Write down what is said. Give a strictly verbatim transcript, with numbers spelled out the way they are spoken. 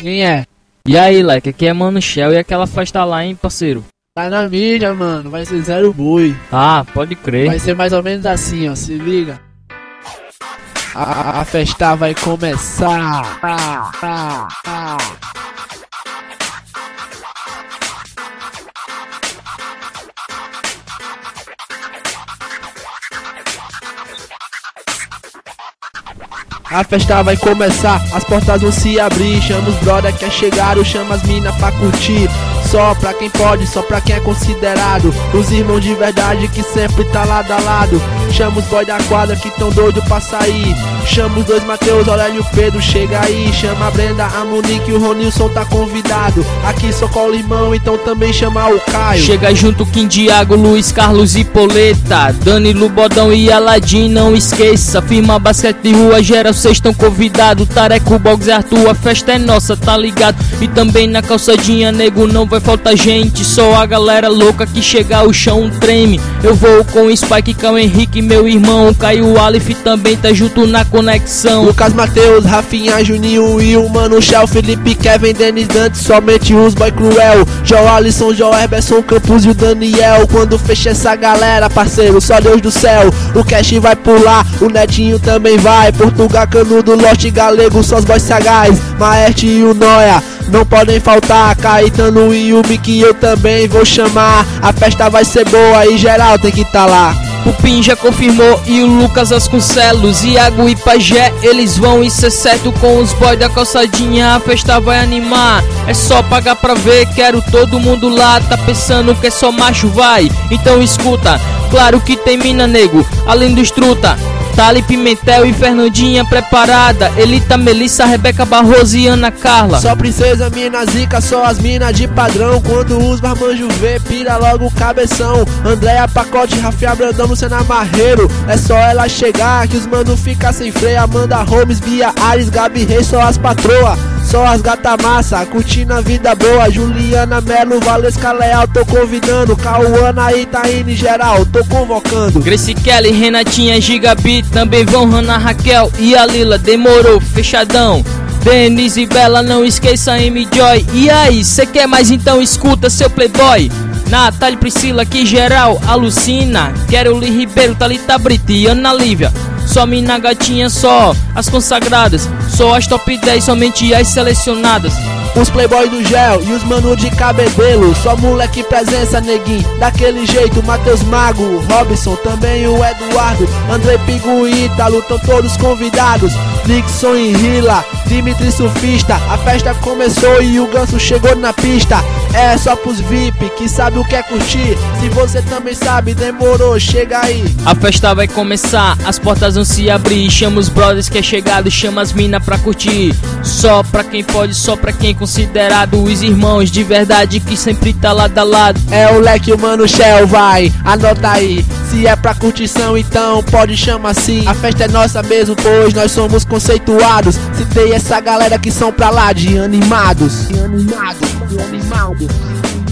Quem é? E aí, like, aqui é Mano Shell e aquela festa lá, hein, parceiro? Tá na mídia, mano. Vai ser zero boi. Ah, pode crer. Vai ser mais ou menos assim, ó. Se liga. A, a festa vai começar. Ah, ah, ah. A festa vai começar, as portas vão se abrir. Chama os brother que é chegaram, chama as mina pra curtir. Só pra quem pode, só pra quem é considerado. Os irmãos de verdade que sempre tá lado a lado. Chama os boy da quadra que tão doido pra sair. Chama os dois Mateus, Aurélio e o Pedro, chega aí. Chama a Brenda, a Monique e o Ronilson tá convidado. Aqui só cola irmão, então também chama o Caio. Chega junto Kim Diago, Luiz Carlos e Poleta, Danilo, Bodão e Aladim, não esqueça. Firma basquete de rua, gera, vocês estão convidados. Tareco, Box e Arthur, a festa é nossa, tá ligado? E também na calçadinha, nego, não vai faltar gente. Só a galera louca que chegar, o chão treme. Eu vou com o Spike, Cão Henrique, meu irmão. Caio Aleph também tá junto na conexão. Lucas, Mateus, Rafinha, Juninho e o Mano Shell, Felipe, Kevin, Denis, Dante, somente os boy cruel. João Alisson, João Herberson, Campos e o Daniel. Quando fecha essa galera, parceiro, só Deus do céu. O Cash vai pular, o Netinho também vai. Portugal, Canudo, Lost, Galego, só os boys sagaz. Maerte e o Noia não podem faltar. Caetano e o Mickey eu também vou chamar. A festa vai ser boa e geral tem que tá lá. O Pin já confirmou e o Lucas Vasconcelos, Iago e Pajé, eles vão, isso é certo, com os boys da calçadinha, a festa vai animar. É só pagar pra ver, quero todo mundo lá, tá pensando que é só macho, vai? Então escuta, claro que tem mina, nego, além dos truta. Thali, Pimentel e Fernandinha preparada. Elita, Melissa, Rebeca Barroso e Ana Carla. Só princesa, mina zica, só as mina de padrão. Quando os marmanjos vê, pira logo o cabeção. Andréia, Pacote, Rafinha, Brandão, Luciana Marreiro. É só ela chegar que os mano fica sem freio. Amanda Holmes, Bia, Ares, Gabi Reis, só as patroa. Só as gata massa, curtindo a vida boa. Juliana Melo, Valesca Leal, tô convidando. Cauana, Itaíne, geral, tô convocando. Grace Kelly, Renatinha, Gigabi, também vão. Hannah, Raquel e a Lila, demorou, fechadão. Denise e Bela, não esqueça M Joy. E aí, cê quer mais? Então escuta, seu playboy. Natália, Priscila, que geral alucina. Caroli Ribeiro, Thalita Brito e Ana Lívia. Só mina gatinha, só as consagradas. Só as top dez, somente as selecionadas. Os playboy do gel e os mano de cabedelo. Só moleque presença, neguinho, daquele jeito. Matheus Mago, Robson, também o Eduardo, André Pigo e Ítalo, tão todos convidados. Nixon e Hila, Dimitri Surfista. A festa começou e o Ganso chegou na pista. É só pros V I P que sabe o que é curtir. Se você também sabe, demorou, chega aí. A festa vai começar, as portas vão se abrir. Chama os brothers que é chegado, chama as mina pra curtir. Só pra quem pode, só pra quem é considerado. Os irmãos de verdade que sempre tá lado a lado. É o leque, o Mano Shell, vai, anota aí. Se é pra curtição, então pode chamar assim. A festa é nossa mesmo, pois nós somos conceituados. Citei essa galera que são pra lá de animados. De animados, de animados.